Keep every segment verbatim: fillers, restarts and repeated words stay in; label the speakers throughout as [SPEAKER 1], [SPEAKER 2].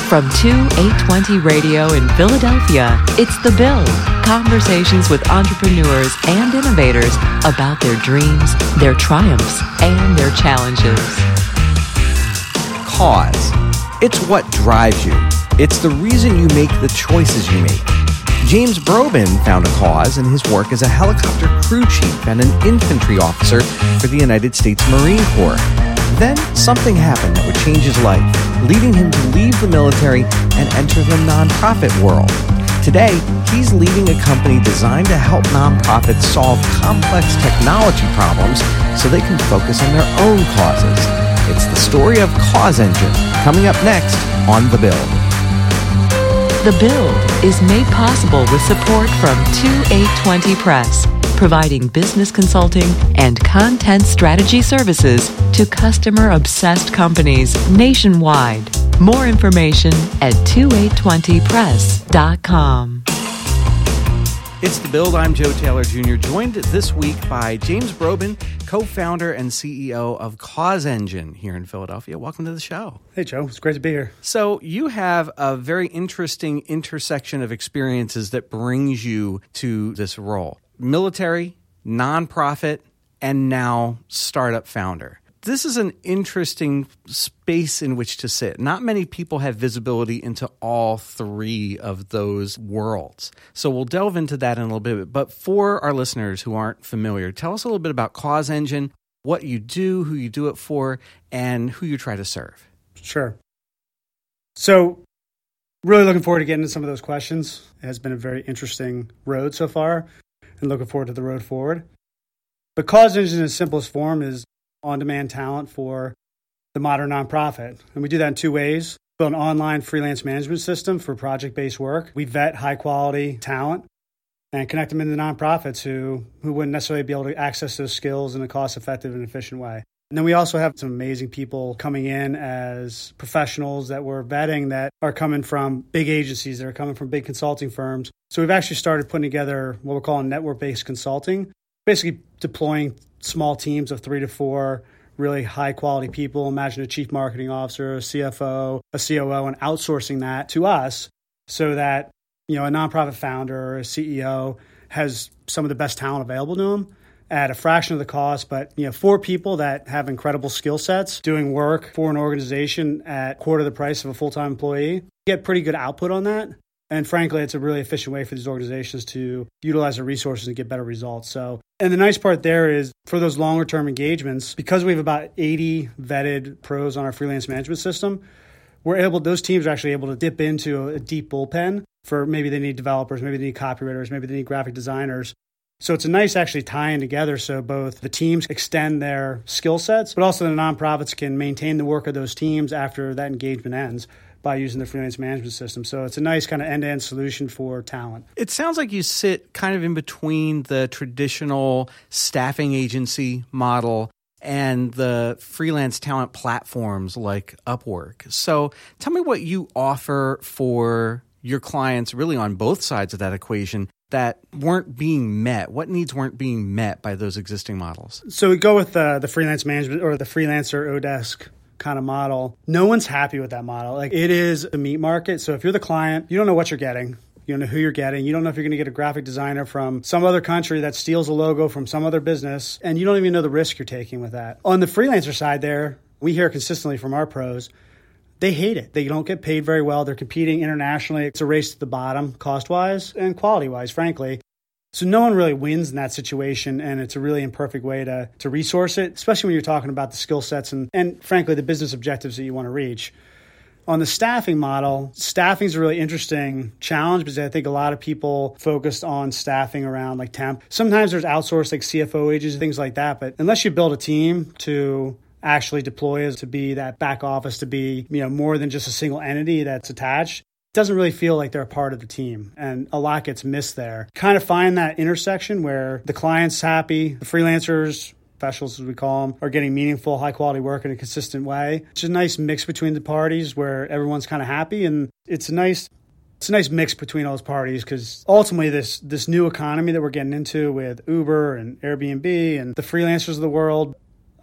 [SPEAKER 1] From two eight twenty Radio in Philadelphia, it's The Build. Conversations with entrepreneurs and innovators about their dreams, their triumphs, and their challenges.
[SPEAKER 2] Cause. It's what drives you. It's the reason you make the choices you make. James Brobin found a cause in his work as a helicopter crew chief and an infantry officer for the United States Marine Corps. Then something happened that would change his life, leading him to leave the military and enter the nonprofit world. Today, he's leading a company designed to help nonprofits solve complex technology problems so they can focus on their own causes. It's the story of Cause Engine, coming up next on The Build.
[SPEAKER 1] The Build is made possible with support from two eight twenty Press, providing business consulting and content strategy services to customer-obsessed companies nationwide. More information at two eight twenty press dot com.
[SPEAKER 2] It's The Build. I'm Joe Taylor Junior, joined this week by James Brobin, co-founder and C E O of Cause Engine here in Philadelphia. Welcome to the show.
[SPEAKER 3] Hey, Joe. It's great to be here.
[SPEAKER 2] So you have a very interesting intersection of experiences that brings you to this role. Military, nonprofit, and now startup founder. This is an interesting space in which to sit. Not many people have visibility into all three of those worlds. So we'll delve into that in a little bit. But for our listeners who aren't familiar, tell us a little bit about Cause Engine, what you do, who you do it for, and who you try to serve.
[SPEAKER 3] Sure. So really looking forward to getting into some of those questions. It has been a very interesting road so far, and looking forward to the road forward. But Cause Engine in its simplest form is on-demand talent for the modern nonprofit. And we do that in two ways. We build an online freelance management system for project-based work. We vet high-quality talent and connect them into nonprofits who, who wouldn't necessarily be able to access those skills in a cost-effective and efficient way. And then we also have some amazing people coming in as professionals that we're vetting that are coming from big agencies, that are coming from big consulting firms. So we've actually started putting together what we're calling network-based consulting, basically deploying small teams of three to four really high quality people. Imagine a chief marketing officer, a C F O, a C O O, and outsourcing that to us so that, you know, a nonprofit founder or a C E O has some of the best talent available to them at a fraction of the cost, but, you know, for people that have incredible skill sets doing work for an organization at quarter the price of a full-time employee, get pretty good output on that. And frankly, it's a really efficient way for these organizations to utilize their resources and get better results. So, and the nice part there is for those longer term engagements, because we have about eighty vetted pros on our freelance management system, we're able, those teams are actually able to dip into a deep bullpen for maybe they need developers, maybe they need copywriters, maybe they need graphic designers. So it's a nice actually tying together so both the teams extend their skill sets, but also the nonprofits can maintain the work of those teams after that engagement ends by using the freelance management system. So it's a nice kind of end-to-end solution for talent.
[SPEAKER 2] It sounds like you sit kind of in between the traditional staffing agency model and the freelance talent platforms like Upwork. So tell me what you offer for your clients really on both sides of that equation that weren't being met. What needs weren't being met by those existing models?
[SPEAKER 3] So we go with uh, the freelance management or the freelancer Odesk kind of model. No one's happy with that model. Like, it is a meat market. So if you're the client, you don't know what you're getting. You don't know who you're getting. You don't know if you're going to get a graphic designer from some other country that steals a logo from some other business. And you don't even know the risk you're taking with that. On the freelancer side there, we hear consistently from our pros, they hate it. They don't get paid very well. They're competing internationally. It's a race to the bottom cost-wise and quality-wise, frankly. So no one really wins in that situation, and it's a really imperfect way to, to resource it, especially when you're talking about the skill sets and, and, frankly, the business objectives that you want to reach. On the staffing model, staffing is a really interesting challenge because I think a lot of people focused on staffing around like temp. Sometimes there's outsourced like C F O agencies, things like that, but unless you build a team to actually deploy as to be that back office, to be, you know, more than just a single entity that's attached, doesn't really feel like they're a part of the team, and a lot gets missed there. Kind of find that intersection where the client's happy, the freelancers, professionals as we call them, are getting meaningful, high quality work in a consistent way. It's a nice mix between the parties where everyone's kind of happy, and it's a nice it's a nice mix between all those parties because ultimately this this new economy that we're getting into with Uber and Airbnb and the freelancers of the world,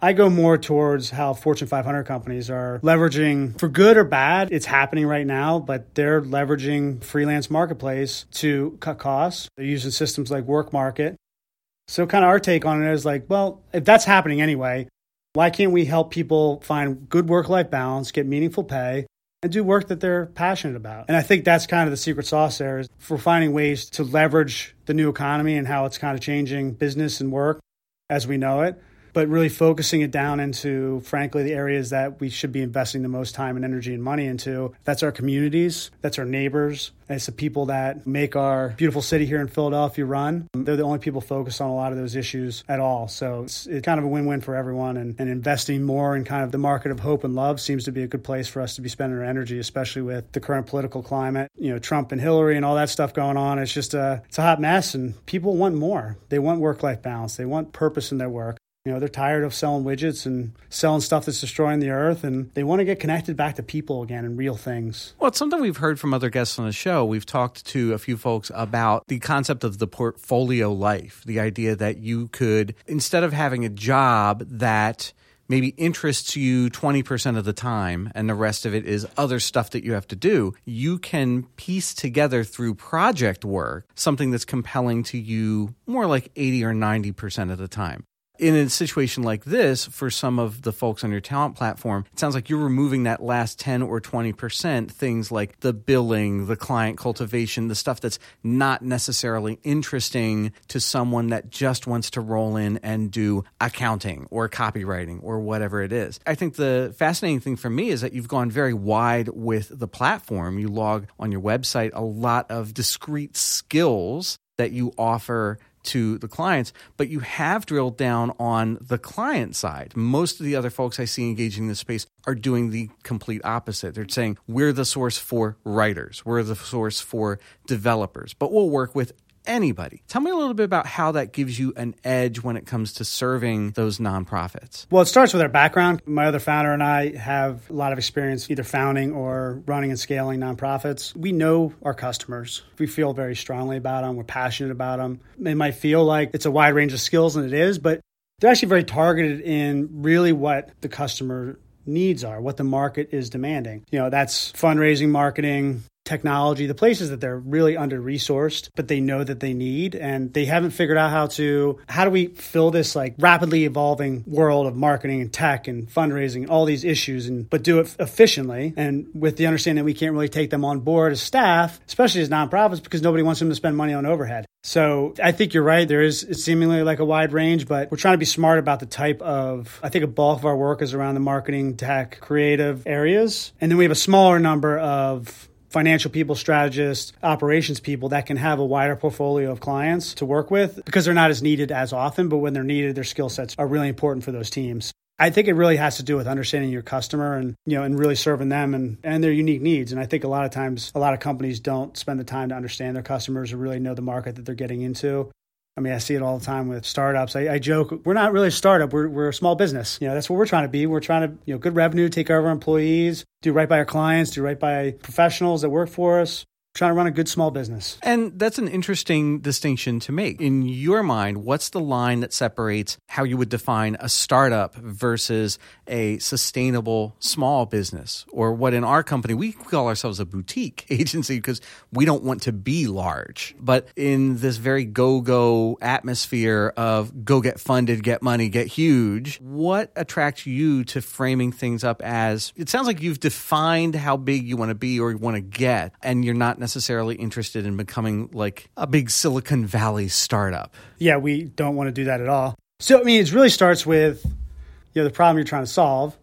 [SPEAKER 3] I go more towards how Fortune five hundred companies are leveraging, for good or bad, it's happening right now, but they're leveraging freelance marketplace to cut costs. They're using systems like WorkMarket. So kind of our take on it is like, well, if that's happening anyway, why can't we help people find good work-life balance, get meaningful pay, and do work that they're passionate about? And I think that's kind of the secret sauce there, is for finding ways to leverage the new economy and how it's kind of changing business and work as we know it, but really focusing it down into, frankly, the areas that we should be investing the most time and energy and money into. That's our communities, that's our neighbors, and it's the people that make our beautiful city here in Philadelphia run. They're the only people focused on a lot of those issues at all. So it's, it's kind of a win-win for everyone, and, and investing more in kind of the market of hope and love seems to be a good place for us to be spending our energy, especially with the current political climate. You know, Trump and Hillary and all that stuff going on. It's just a, it's a hot mess, and people want more. They want work-life balance. They want purpose in their work. You know, they're tired of selling widgets and selling stuff that's destroying the earth, and they want to get connected back to people again and real things.
[SPEAKER 2] Well, it's something we've heard from other guests on the show. We've talked to a few folks about the concept of the portfolio life, the idea that you could, instead of having a job that maybe interests you twenty percent of the time and the rest of it is other stuff that you have to do, you can piece together through project work something that's compelling to you more like eighty or ninety percent of the time. In a situation like this, for some of the folks on your talent platform, it sounds like you're removing that last ten or twenty percent, things like the billing, the client cultivation, the stuff that's not necessarily interesting to someone that just wants to roll in and do accounting or copywriting or whatever it is. I think the fascinating thing for me is that you've gone very wide with the platform. You log on your website a lot of discrete skills that you offer to the clients, but you have drilled down on the client side. Most of the other folks I see engaging in this space are doing the complete opposite. They're saying, we're the source for writers, we're the source for developers, but we'll work with anybody. Tell me a little bit about how that gives you an edge when it comes to serving those nonprofits.
[SPEAKER 3] Well, it starts with our background. My other founder and I have a lot of experience either founding or running and scaling nonprofits. We know our customers. We feel very strongly about them. We're passionate about them. It might feel like it's a wide range of skills, and it is, but they're actually very targeted in really what the customer needs are, what the market is demanding. You know, that's fundraising, marketing, technology, the places that they're really under-resourced, but they know that they need, and they haven't figured out how to, how do we fill this like rapidly evolving world of marketing and tech and fundraising and all these issues, and but do it efficiently, and with the understanding that we can't really take them on board as staff, especially as nonprofits, because nobody wants them to spend money on overhead. So I think you're right. There is it's seemingly like a wide range, but we're trying to be smart about the type of, I think a bulk of our work is around the marketing, tech, creative areas. And then we have a smaller number of financial people, strategists, operations people that can have a wider portfolio of clients to work with because they're not as needed as often, but when they're needed, their skill sets are really important for those teams. I think it really has to do with understanding your customer and, you know, and really serving them and, and their unique needs. And I think a lot of times, a lot of companies don't spend the time to understand their customers or really know the market that they're getting into. I mean, I see it all the time with startups. I, I joke, we're not really a startup. We're we're a small business. You know, that's what we're trying to be. We're trying to, you know, good revenue, take care of our employees, do right by our clients, do right by professionals that work for us. Trying to run a good small business.
[SPEAKER 2] And that's an interesting distinction to make. In your mind, what's the line that separates how you would define a startup versus a sustainable small business? Or what in our company, we call ourselves a boutique agency because we don't want to be large. But in this very go-go atmosphere of go get funded, get money, get huge, what attracts you to framing things up as, it sounds like you've defined how big you want to be or you want to get, and you're not necessarily interested in becoming like a big Silicon Valley startup.
[SPEAKER 3] Yeah, we don't want to do that at all. So, I mean, it really starts with, you know, the problem you're trying to solve.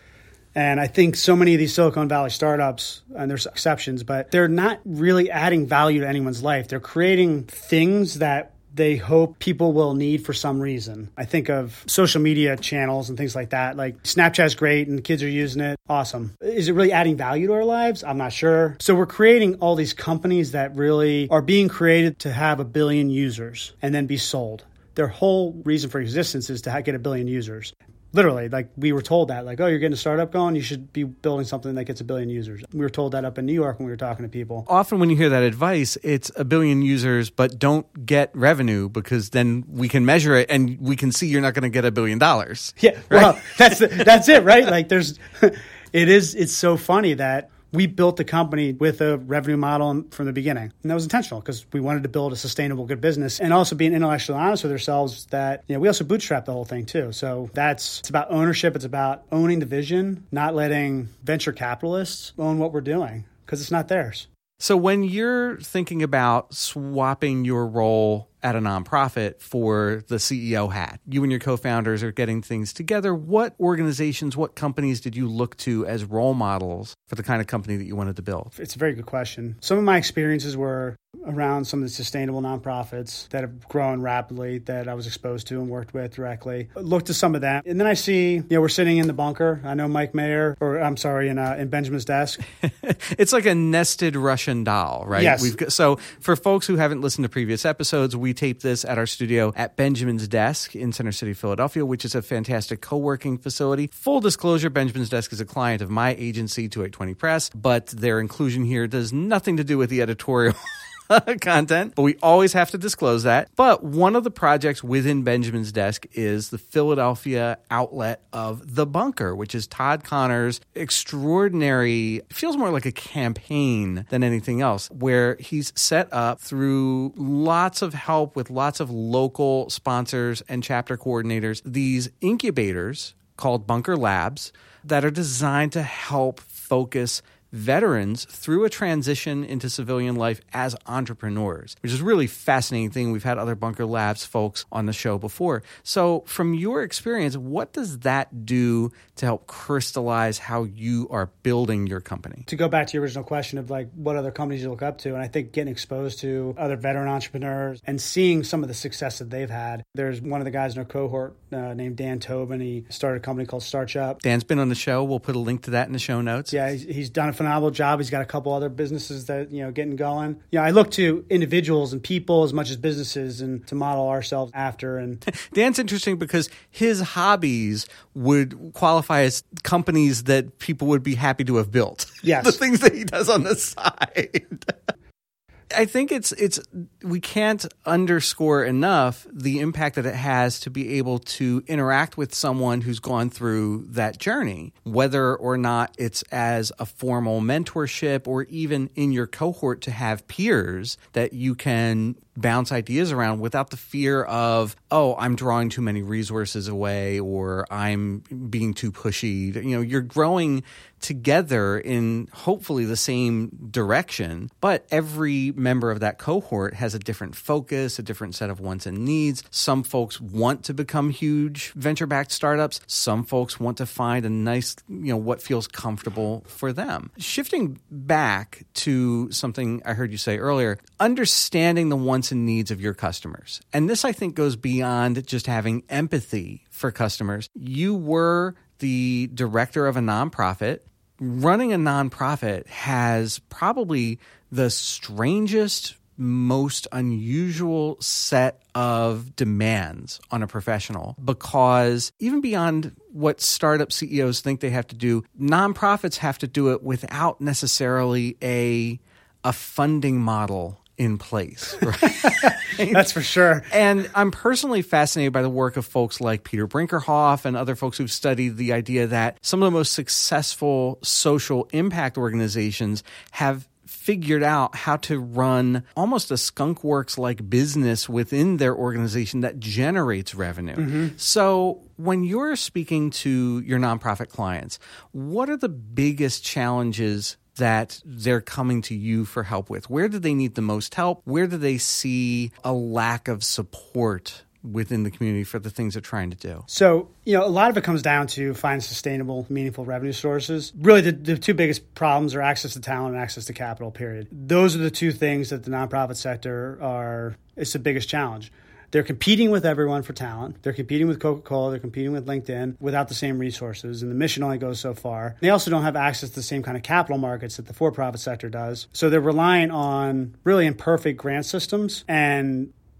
[SPEAKER 3] And I think so many of these Silicon Valley startups, and there's exceptions, but they're not really adding value to anyone's life. They're creating things that they hope people will need for some reason. I think of social media channels and things like that. Like Snapchat's great and the kids are using it. Awesome. Is it really adding value to our lives? I'm not sure. So we're creating all these companies that really are being created to have a billion users and then be sold. Their whole reason for existence is to get a billion users. Literally, like we were told that, like, oh, you're getting a startup going, you should be building something that gets a billion users. We were told that up in New York when we were talking to people.
[SPEAKER 2] Often when you hear that advice, it's a billion users, but don't get revenue because then we can measure it and we can see you're not going to get a billion dollars.
[SPEAKER 3] Yeah,
[SPEAKER 2] right?
[SPEAKER 3] Well, that's that's it, right? Like there's, it is, it's so funny that we built the company with a revenue model from the beginning. And that was intentional because we wanted to build a sustainable, good business and also being intellectually honest with ourselves that, you know, we also bootstrap the whole thing too. So that's, it's about ownership. It's about owning the vision, not letting venture capitalists own what we're doing because it's not theirs.
[SPEAKER 2] So when you're thinking about swapping your role at a nonprofit for the C E O hat, you and your co-founders are getting things together. What organizations, what companies did you look to as role models for the kind of company that you wanted to build?
[SPEAKER 3] It's a very good question. Some of my experiences were around some of the sustainable nonprofits that have grown rapidly that I was exposed to and worked with directly. Looked to some of that. And then I see, you know, we're sitting in the bunker. I know Mike Mayer, or I'm sorry, in uh, in Benjamin's desk.
[SPEAKER 2] It's like a nested Russian doll, right?
[SPEAKER 3] Yes.
[SPEAKER 2] We've got, so for folks who haven't listened to previous episodes, we taped this at our studio at Benjamin's Desk in Center City, Philadelphia, which is a fantastic co-working facility. Full disclosure, Benjamin's Desk is a client of my agency, two eight twenty Press, but their inclusion here does nothing to do with the editorial content, but we always have to disclose that. But one of the projects within Benjamin's Desk is the Philadelphia outlet of The Bunker, which is Todd Connor's extraordinary, it feels more like a campaign than anything else, where he's set up through lots of help with lots of local sponsors and chapter coordinators, these incubators called Bunker Labs that are designed to help focus veterans through a transition into civilian life as entrepreneurs, which is a really fascinating thing. We've had other Bunker Labs folks on the show before. So from your experience, what does that do to help crystallize how you are building your company?
[SPEAKER 3] To go back to your original question of like what other companies you look up to, and I think getting exposed to other veteran entrepreneurs and seeing some of the success that they've had. There's one of the guys in our cohort uh, named Dan Tobin. He started a company called Starch Up.
[SPEAKER 2] Dan's been on the show. We'll put a link to that in the show notes.
[SPEAKER 3] Yeah, he's, he's done a phenomenal job. He's got a couple other businesses that, you know, getting going. Yeah, I look to individuals and people as much as businesses and to model ourselves after. And
[SPEAKER 2] Dan's interesting because his hobbies would qualify as companies that people would be happy to have built.
[SPEAKER 3] Yes.
[SPEAKER 2] The things that he does on the side. I think it's it's we can't underscore enough the impact that it has to be able to interact with someone who's gone through that journey, whether or not it's as a formal mentorship or even in your cohort to have peers that you can bounce ideas around without the fear of, oh, I'm drawing too many resources away or I'm being too pushy. You know, you're growing together in hopefully the same direction, but every member of that cohort has a different focus, a different set of wants and needs. Some folks want to become huge venture-backed startups. Some folks want to find a nice, you know, what feels comfortable for them. Shifting back to something I heard you say earlier, understanding the wants and needs of your customers. And this, I think, goes beyond just having empathy for customers. You were the director of a nonprofit. Running a nonprofit has probably the strangest, most unusual set of demands on a professional, because even beyond what startup C E Os think they have to do, nonprofits have to do it without necessarily a a funding model in place. Right?
[SPEAKER 3] That's for sure.
[SPEAKER 2] And I'm personally fascinated by the work of folks like Peter Brinkerhoff and other folks who've studied the idea that some of the most successful social impact organizations have figured out how to run almost a skunkworks-like business within their organization that generates revenue. Mm-hmm. So when you're speaking to your nonprofit clients, what are the biggest challenges that they're coming to you for help with? Where do they need the most help? Where do they see a lack of support within the community for the things they're trying to do?
[SPEAKER 3] So, you know, a lot of it comes down to find sustainable, meaningful revenue sources. Really, the, the two biggest problems are access to talent and access to capital, period. Those are the two things that the nonprofit sector are, it's the biggest challenge. They're competing with everyone for talent. They're competing with Coca-Cola. They're competing with LinkedIn without the same resources. And the mission only goes so far. They also don't have access to the same kind of capital markets that the for-profit sector does. So they're relying on really imperfect grant systems and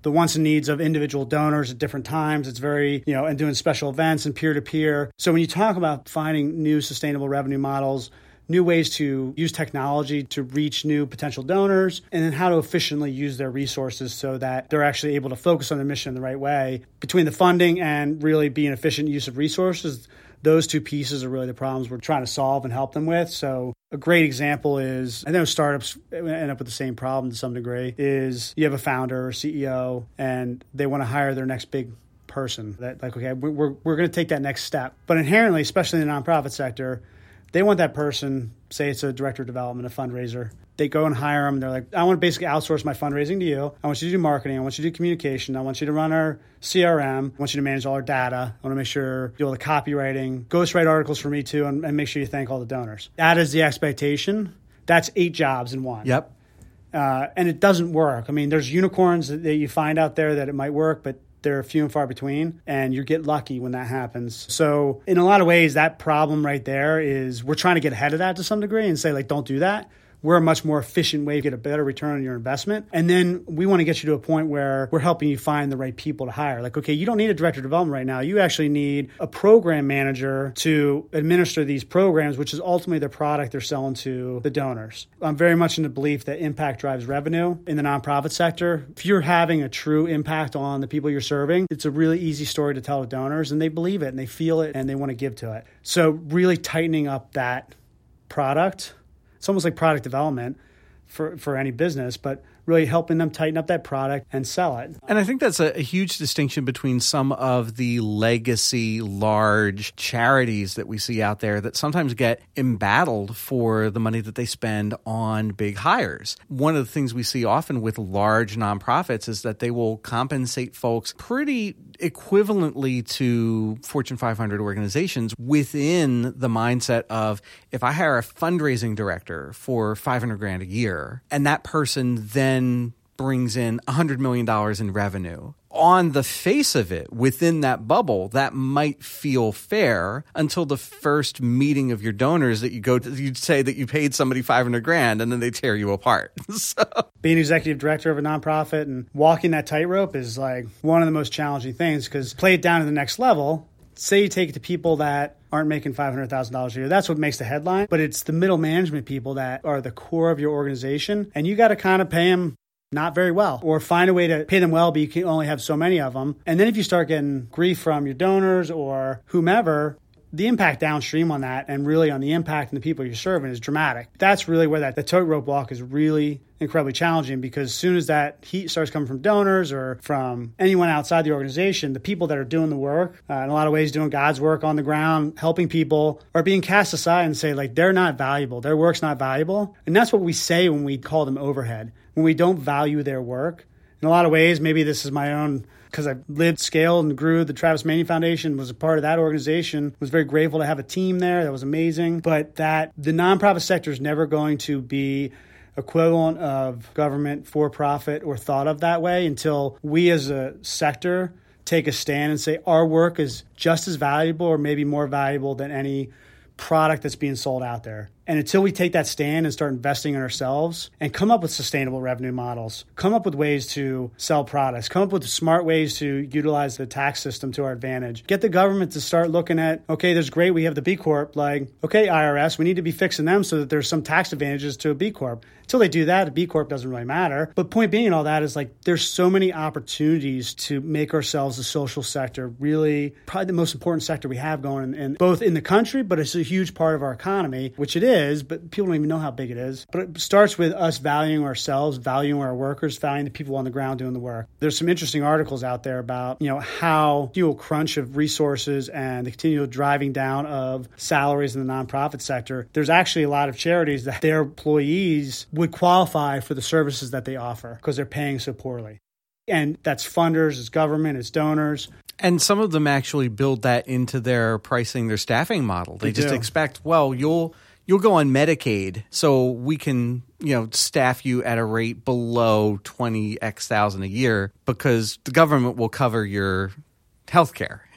[SPEAKER 3] the wants and needs of individual donors at different times. It's very, you know, and doing special events and peer-to-peer. So when you talk about finding new sustainable revenue models, new ways to use technology to reach new potential donors, and then how to efficiently use their resources so that they're actually able to focus on their mission in the right way. Between the funding and really being efficient use of resources, those two pieces are really the problems we're trying to solve and help them with. So a great example is, I know startups end up with the same problem to some degree, is you have a founder or C E O and they want to hire their next big person. That like, okay, we're, we're going to take that next step. But inherently, especially in the nonprofit sector, they want that person, say it's a director of development, a fundraiser. They go and hire them. They're like, I want to basically outsource my fundraising to you. I want you to do marketing. I want you to do communication. I want you to run our C R M. I want you to manage all our data. I want to make sure you do all the copywriting, ghostwrite articles for me too, and, and make sure you thank all the donors. That is the expectation. That's eight jobs in one.
[SPEAKER 2] Yep.
[SPEAKER 3] Uh, and it doesn't work. I mean, there's unicorns that, that you find out there that it might work, but they're few and far between, and you get lucky when that happens. So in a lot of ways, that problem right there is we're trying to get ahead of that to some degree and say, like, don't do that. We're a much more efficient way to get a better return on your investment. And then we want to get you to a point where we're helping you find the right people to hire. Like, okay, you don't need a director of development right now. You actually need a program manager to administer these programs, which is ultimately the product they're selling to the donors. I'm very much in the belief that impact drives revenue in the nonprofit sector. If you're having a true impact on the people you're serving, it's a really easy story to tell to donors, and they believe it and they feel it and they want to give to it. So really tightening up that product. It's almost like product development for, for any business, but really helping them tighten up that product and sell it.
[SPEAKER 2] And I think that's a, a huge distinction between some of the legacy large charities that we see out there that sometimes get embattled for the money that they spend on big hires. One of the things we see often with large nonprofits is that they will compensate folks pretty equivalently to Fortune five hundred organizations within the mindset of, if I hire a fundraising director for five hundred grand a year and that person then brings in one hundred million dollars in revenue, on the face of it, within that bubble, that might feel fair until the first meeting of your donors that you go to, you'd say that you paid somebody five hundred grand and then they tear you apart. So.
[SPEAKER 3] Being executive director of a nonprofit and walking that tightrope is like one of the most challenging things, because play it down to the next level. Say you take it to people that aren't making five hundred thousand dollars a year. That's what makes the headline. But it's the middle management people that are the core of your organization. And you got to kind of pay them not very well, or find a way to pay them well, but you can only have so many of them. And then if you start getting grief from your donors or whomever, the impact downstream on that and really on the impact and the people you're serving is dramatic. That's really where that the tightrope walk is really incredibly challenging, because as soon as that heat starts coming from donors or from anyone outside the organization, the people that are doing the work, uh, in a lot of ways doing God's work on the ground, helping people, are being cast aside and say, like, they're not valuable. Their work's not valuable. And that's what we say when we call them overhead, when we don't value their work. In a lot of ways, maybe this is my own, because I lived, scaled, and grew the Travis Manning Foundation, was a part of that organization, was very grateful to have a team there. That was amazing. But that the nonprofit sector is never going to be equivalent of government, for-profit, or thought of that way until we as a sector take a stand and say our work is just as valuable or maybe more valuable than any product that's being sold out there. And until we take that stand and start investing in ourselves and come up with sustainable revenue models, come up with ways to sell products, come up with smart ways to utilize the tax system to our advantage, get the government to start looking at, okay, there's great, we have the B Corp, like, okay, I R S, we need to be fixing them so that there's some tax advantages to a B Corp. Until they do that, a B Corp doesn't really matter. But point being, all that is like, there's so many opportunities to make ourselves the social sector really probably the most important sector we have going, in both in the country, but it's a huge part of our economy, which it is. is, but people don't even know how big it is. But it starts with us valuing ourselves, valuing our workers, valuing the people on the ground doing the work. There's some interesting articles out there about, you know, how fuel crunch of resources and the continual driving down of salaries in the nonprofit sector. There's actually a lot of charities that their employees would qualify for the services that they offer because they're paying so poorly. And that's funders, it's government, it's donors.
[SPEAKER 2] And some of them actually build that into their pricing, their staffing model. They, they just do. expect, well, you'll You'll go on Medicaid, so we can, you know, staff you at a rate below twenty X thousand a year because the government will cover your health care.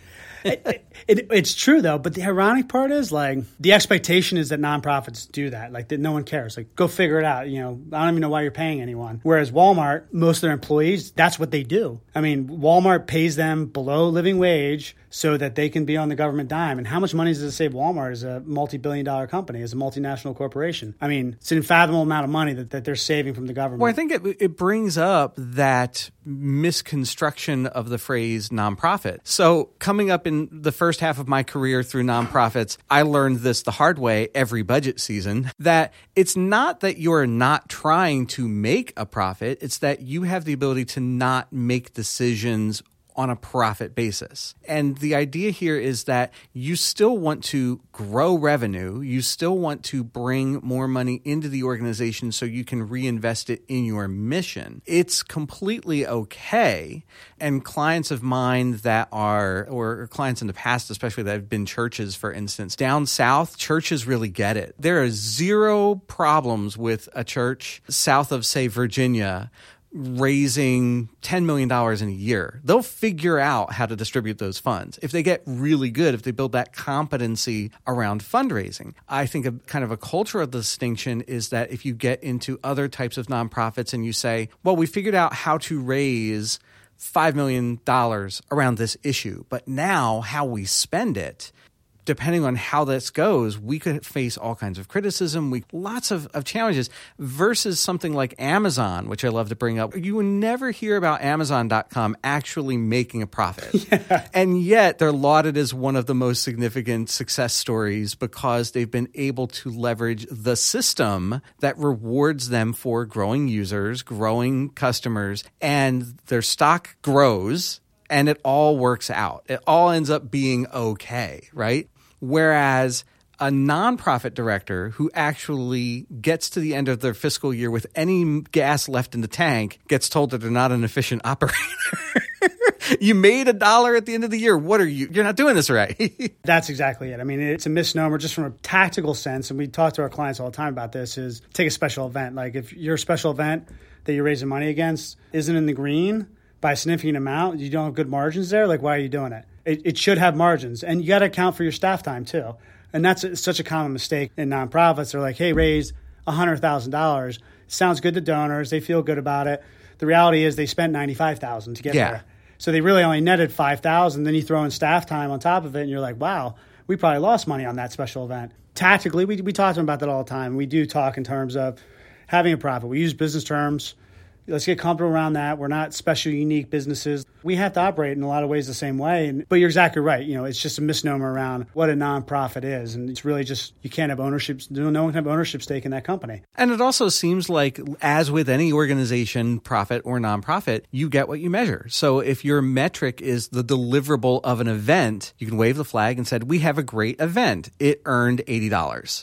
[SPEAKER 3] it, it, it's true, though. But the ironic part is, like, the expectation is that nonprofits do that. Like, that no one cares. Like, go figure it out. You know, I don't even know why you're paying anyone. Whereas Walmart, most of their employees, that's what they do. I mean, Walmart pays them below living wage so that they can be on the government dime. And how much money does it save Walmart as a multi-billion dollar company, as a multinational corporation? I mean, it's an unfathomable amount of money that, that they're saving from the government.
[SPEAKER 2] Well, I think it, it brings up that misconstruction of the phrase nonprofit. So coming up in the first half of my career through nonprofits, I learned this the hard way every budget season, that it's not that you're not trying to make a profit, it's that you have the ability to not make decisions on a profit basis. And the idea here is that you still want to grow revenue, you still want to bring more money into the organization so you can reinvest it in your mission. It's completely okay. And clients of mine that are, or clients in the past especially that have been churches, for instance, down south, churches really get it. There are zero problems with a church south of, say, Virginia, raising ten million dollars in a year. They'll figure out how to distribute those funds. If they get really good, if they build that competency around fundraising. I think a kind of a cultural distinction is that if you get into other types of nonprofits and you say, well, we figured out how to raise five million dollars around this issue, but now how we spend it, depending on how this goes, we could face all kinds of criticism, we lots of, of challenges, versus something like Amazon, which I love to bring up. You would never hear about Amazon dot com actually making a profit. Yeah. And yet they're lauded as one of the most significant success stories because they've been able to leverage the system that rewards them for growing users, growing customers, and their stock grows. And it all works out. It all ends up being okay, right? Whereas a nonprofit director who actually gets to the end of their fiscal year with any gas left in the tank gets told that they're not an efficient operator. You made a dollar at the end of the year. What are you? You're not doing this right.
[SPEAKER 3] That's exactly it. I mean, it's a misnomer just from a tactical sense. And we talk to our clients all the time about this is take a special event. Like if your special event that you're raising money against isn't in the green by a significant amount, you don't have good margins there, like why are you doing it? It, it should have margins. And you got to account for your staff time too. And that's a, such a common mistake in nonprofits. They're like, hey, raise one hundred thousand dollars. Sounds good to donors. They feel good about it. The reality is they spent ninety-five thousand dollars to get
[SPEAKER 2] yeah.
[SPEAKER 3] there. So they really only netted five thousand dollars. Then you throw in staff time on top of it and you're like, wow, we probably lost money on that special event. Tactically, we, we talk to them about that all the time. We do talk in terms of having a profit. We use business terms. Let's get comfortable around that. We're not special, unique businesses. We have to operate in a lot of ways the same way. And, but you're exactly right. You know, it's just a misnomer around what a nonprofit is. And it's really just, you can't have ownership, no one can have ownership stake in that company.
[SPEAKER 2] And it also seems like, as with any organization, profit or nonprofit, you get what you measure. So if your metric is the deliverable of an event, you can wave the flag and said, we have a great event. It earned eighty dollars.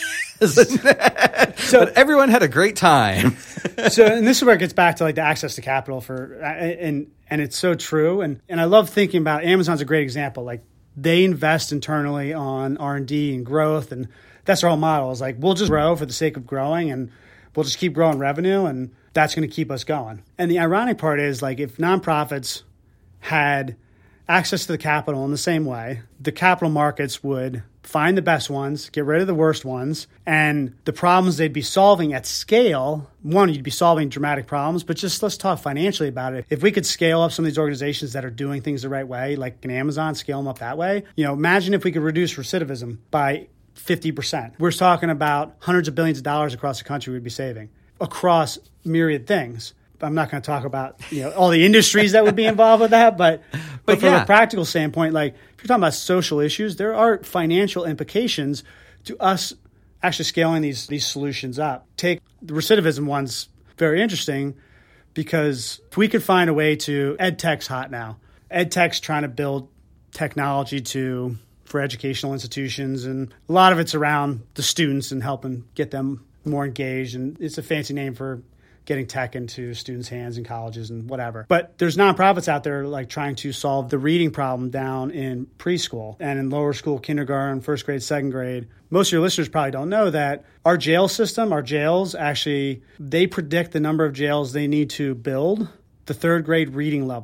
[SPEAKER 2] So but everyone had a great time.
[SPEAKER 3] So, and this is where it gets back to like the access to capital for, and and it's so true. And and I love thinking about Amazon's a great example. Like they invest internally on R and D and growth, and that's their whole model. Is like we'll just grow for the sake of growing, and we'll just keep growing revenue, and that's going to keep us going. And the ironic part is like if nonprofits had access to the capital in the same way, the capital markets would find the best ones, get rid of the worst ones, and the problems they'd be solving at scale, one, you'd be solving dramatic problems, but just let's talk financially about it. If we could scale up some of these organizations that are doing things the right way, like an Amazon, scale them up that way, you know, imagine if we could reduce recidivism by fifty percent. We're talking about hundreds of billions of dollars across the country we'd be saving across myriad things. I'm not going to talk about, you know, all the industries that would be involved with that, but but, but from yeah. a practical standpoint, like if you're talking about social issues, there are financial implications to us actually scaling these these solutions up. Take the recidivism one's very interesting because if we could find a way to, EdTech's hot now. EdTech's trying to build technology to for educational institutions, and a lot of it's around the students and helping get them more engaged, and it's a fancy name for getting tech into students' hands in colleges and whatever. But there's nonprofits out there like trying to solve the reading problem down in preschool and in lower school, kindergarten, first grade, second grade. Most of your listeners probably don't know that our jail system, our jails actually, they predict the number of jails they need to build, the third grade reading level.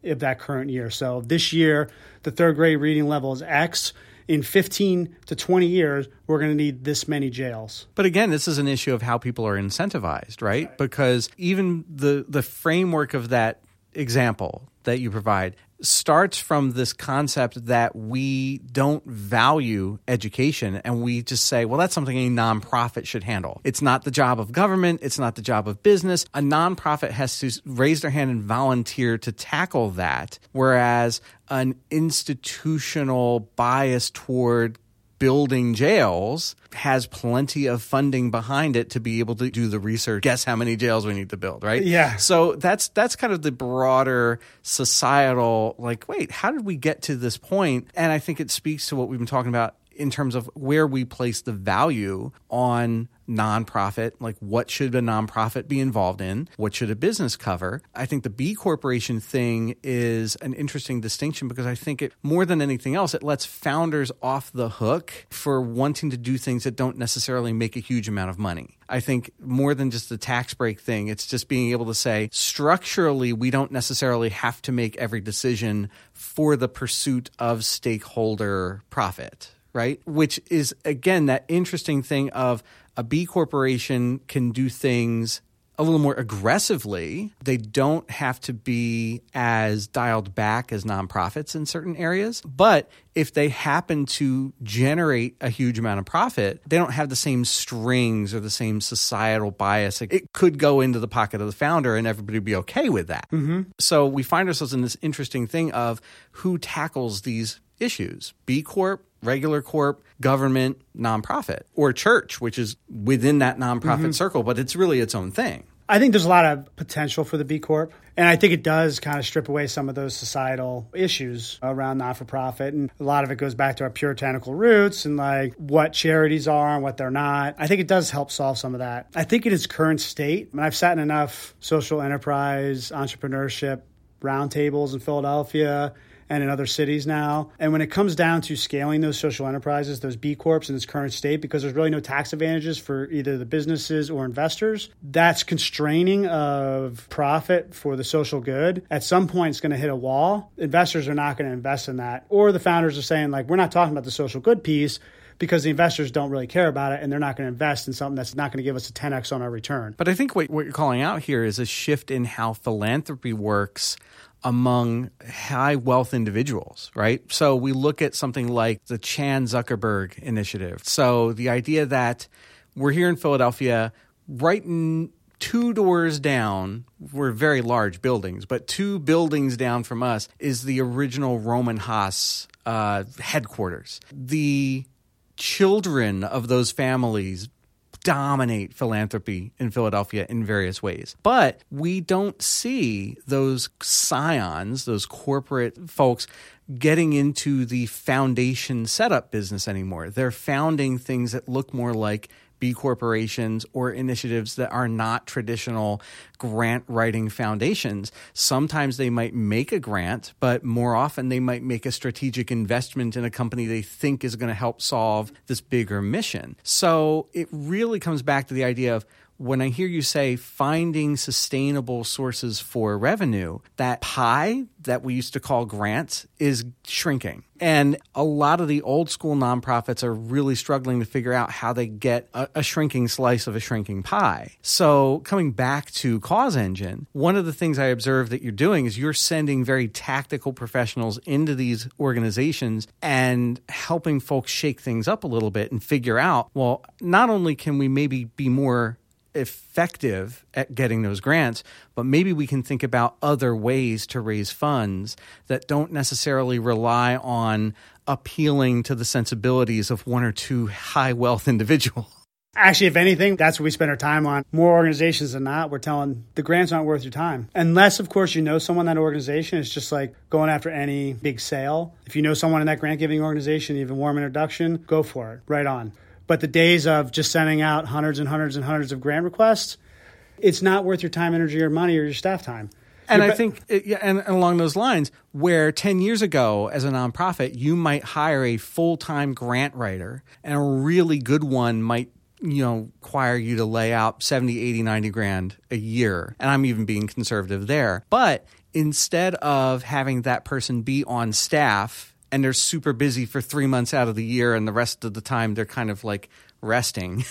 [SPEAKER 3] of that current year. So this year, the third grade reading level is X. In fifteen to twenty years, we're going to need this many jails.
[SPEAKER 2] But again, this is an issue of how people are incentivized, right? right? Because even the the framework of that example that you provide starts from this concept that we don't value education, and we just say, well, that's something a nonprofit should handle. It's not the job of government. It's not the job of business. A nonprofit has to raise their hand and volunteer to tackle that, whereas an institutional bias toward building jails has plenty of funding behind it to be able to do the research. Guess how many jails we need to build, right?
[SPEAKER 3] Yeah.
[SPEAKER 2] So that's that's kind of the broader societal, like, wait, how did we get to this point? And I think it speaks to what we've been talking about in terms of where we place the value on nonprofit, like what should a nonprofit be involved in? What should a business cover? I think the B Corporation thing is an interesting distinction because I think it, more than anything else, it lets founders off the hook for wanting to do things that don't necessarily make a huge amount of money. I think more than just the tax break thing, it's just being able to say, structurally, we don't necessarily have to make every decision for the pursuit of stakeholder profit, right? Which is, again, that interesting thing of a B corporation can do things a little more aggressively. They don't have to be as dialed back as nonprofits in certain areas. But if they happen to generate a huge amount of profit, they don't have the same strings or the same societal bias. It could go into the pocket of the founder and everybody would be okay with that. Mm-hmm. So we find ourselves in this interesting thing of who tackles these issues: B Corp, regular corp, government, nonprofit, or church, which is within that nonprofit mm-hmm. circle, but it's really its own thing.
[SPEAKER 3] I think there's a lot of potential for the B Corp. And I think it does kind of strip away some of those societal issues around not-for-profit. And a lot of it goes back to our puritanical roots and like what charities are and what they're not. I think it does help solve some of that. I think in its current state, I mean, I've sat in enough social enterprise, entrepreneurship roundtables in Philadelphia and in other cities now. And when it comes down to scaling those social enterprises, those B Corps in its current state, because there's really no tax advantages for either the businesses or investors, that's constraining of profit for the social good. At some point, it's going to hit a wall. Investors are not going to invest in that. Or the founders are saying, like, we're not talking about the social good piece because the investors don't really care about it and they're not going to invest in something that's not going to give us a ten X on our return.
[SPEAKER 2] But I think what, what you're calling out here is a shift in how philanthropy works among high wealth individuals, right? So we look at something like the Chan Zuckerberg Initiative. So the idea that we're here in Philadelphia, right in two doors down, we're very large buildings, but two buildings down from us is the original Roman Haas uh, headquarters. The children of those families dominate philanthropy in Philadelphia in various ways. But we don't see those scions, those corporate folks, getting into the foundation setup business anymore. They're founding things that look more like B corporations or initiatives that are not traditional grant writing foundations. Sometimes they might make a grant, but more often they might make a strategic investment in a company they think is going to help solve this bigger mission. So it really comes back to the idea of, when I hear you say finding sustainable sources for revenue, that pie that we used to call grants is shrinking. And a lot of the old school nonprofits are really struggling to figure out how they get a, a shrinking slice of a shrinking pie. So coming back to Cause Engine, one of the things I observe that you're doing is you're sending very tactical professionals into these organizations and helping folks shake things up a little bit and figure out, well, not only can we maybe be more effective at getting those grants, but maybe we can think about other ways to raise funds that don't necessarily rely on appealing to the sensibilities of one or two high wealth individuals.
[SPEAKER 3] Actually, if anything, that's what we spend our time on. More organizations than not, we're telling the grants aren't worth your time. Unless, of course, you know someone in that organization. It's just like going after any big sale. If you know someone in that grant giving organization, you have a warm introduction, go for it. Right on. But the days of just sending out hundreds and hundreds and hundreds of grant requests, it's not worth your time, energy, or money, or your staff time.
[SPEAKER 2] And
[SPEAKER 3] You're
[SPEAKER 2] I be- think, it, yeah, and along those lines, where ten years ago, as a nonprofit, you might hire a full-time grant writer, and a really good one might you know, require you to lay out seventy, eighty, ninety grand a year. And I'm even being conservative there. But instead of having that person be on staff and they're super busy for three months out of the year and the rest of the time they're kind of like resting,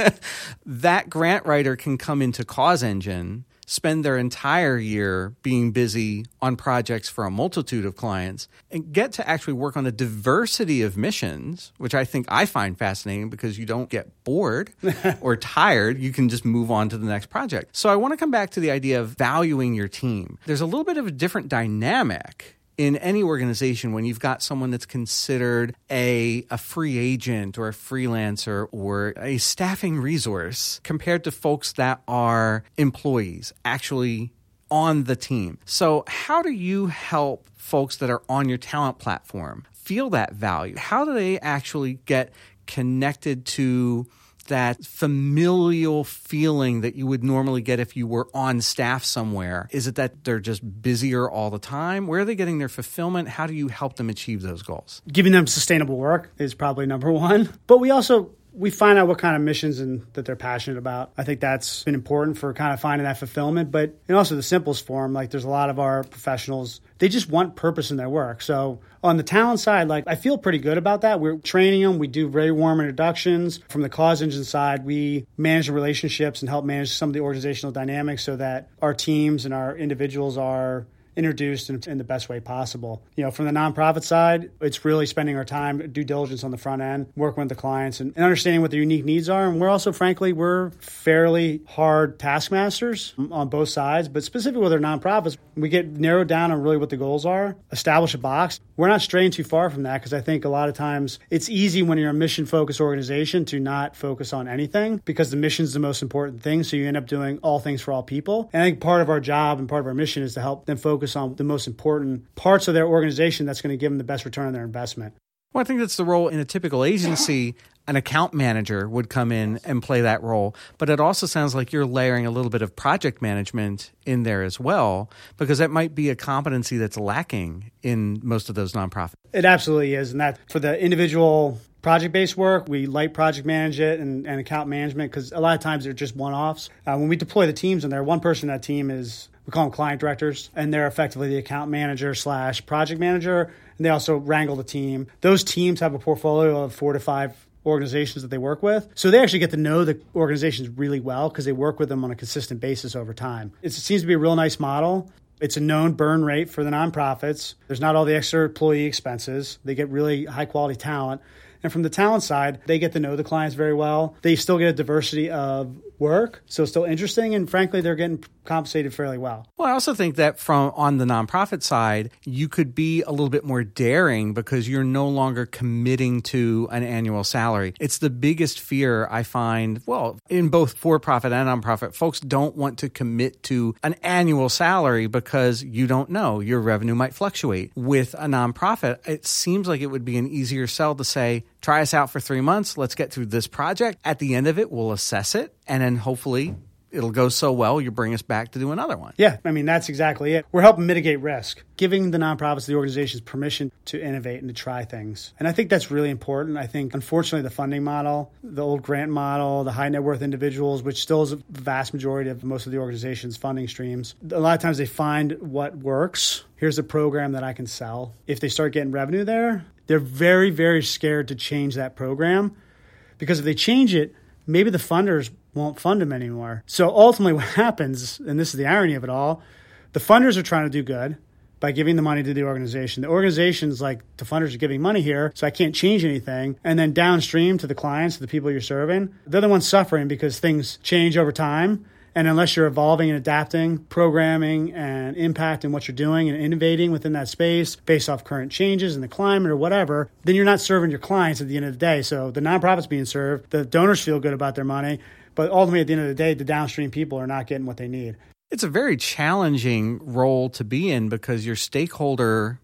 [SPEAKER 2] that grant writer can come into CauseEngine, spend their entire year being busy on projects for a multitude of clients, and get to actually work on a diversity of missions, which I think I find fascinating because you don't get bored or tired. You can just move on to the next project. So I want to come back to the idea of valuing your team. There's a little bit of a different dynamic in any organization when you've got someone that's considered a, a free agent or a freelancer or a staffing resource compared to folks that are employees actually on the team. So how do you help folks that are on your talent platform feel that value? How do they actually get connected to that familial feeling that you would normally get if you were on staff somewhere? Is it that they're just busier all the time? Where are they getting their fulfillment? How do you help them achieve those goals?
[SPEAKER 3] Giving them sustainable work is probably number one. But we also, we find out what kind of missions and that they're passionate about. I think that's been important for kind of finding that fulfillment. But and also the simplest form, like there's a lot of our professionals, they just want purpose in their work. So on the talent side, like I feel pretty good about that. We're training them. We do very warm introductions. From the CauseEngine side, we manage the relationships and help manage some of the organizational dynamics so that our teams and our individuals are introduced in, in the best way possible. You know, from the nonprofit side, it's really spending our time, due diligence on the front end, working with the clients and, and understanding what their unique needs are. And we're also, frankly, we're fairly hard taskmasters on both sides, but specifically with our nonprofits, we get narrowed down on really what the goals are, establish a box. We're not straying too far from that because I think a lot of times it's easy when you're a mission-focused organization to not focus on anything because the mission is the most important thing. So you end up doing all things for all people. And I think part of our job and part of our mission is to help them focus on the most important parts of their organization that's going to give them the best return on their investment.
[SPEAKER 2] Well, I think that's the role in a typical agency. An account manager would come in and play that role. But it also sounds like you're layering a little bit of project management in there as well, because that might be a competency that's lacking in most of those nonprofits.
[SPEAKER 3] It absolutely is. And that for the individual project-based work, we light project manage it and, and account management because a lot of times they're just one-offs. Uh, when we deploy the teams in there, one person on that team is, we call them client directors, and they're effectively the account manager slash project manager, and they also wrangle the team. Those teams have a portfolio of four to five organizations that they work with. So they actually get to know the organizations really well because they work with them on a consistent basis over time. It's, it seems to be a real nice model. It's a known burn rate for the nonprofits. There's not all the extra employee expenses. They get really high-quality talent. And from the talent side, they get to know the clients very well. They still get a diversity of work, so it's still interesting. And frankly, they're getting compensated fairly well.
[SPEAKER 2] Well, I also think that from on the nonprofit side, you could be a little bit more daring because you're no longer committing to an annual salary. It's the biggest fear I find, well, in both for-profit and nonprofit, folks don't want to commit to an annual salary because you don't know. Your revenue might fluctuate. With a nonprofit, it seems like it would be an easier sell to say, try us out for three months. Let's get through this project. At the end of it, we'll assess it. And then hopefully it'll go so well, you bring us back to do another one.
[SPEAKER 3] Yeah, I mean, that's exactly it. We're helping mitigate risk, giving the nonprofits, the organizations permission to innovate and to try things. And I think that's really important. I think, unfortunately, the funding model, the old grant model, the high net worth individuals, which still is a vast majority of most of the organization's funding streams, a lot of times they find what works. Here's a program that I can sell. If they start getting revenue there, they're very, very scared to change that program because if they change it, maybe the funders won't fund them anymore. So ultimately what happens, and this is the irony of it all, the funders are trying to do good by giving the money to the organization. The organization's like, the funders are giving money here, so I can't change anything. And then downstream to the clients, to the people you're serving, they're the ones suffering because things change over time. And unless you're evolving and adapting, programming and impacting what you're doing and innovating within that space based off current changes in the climate or whatever, then you're not serving your clients at the end of the day. So the nonprofit's being served, the donors feel good about their money, but ultimately at the end of the day, the downstream people are not getting what they need.
[SPEAKER 2] It's a very challenging role to be in because your stakeholder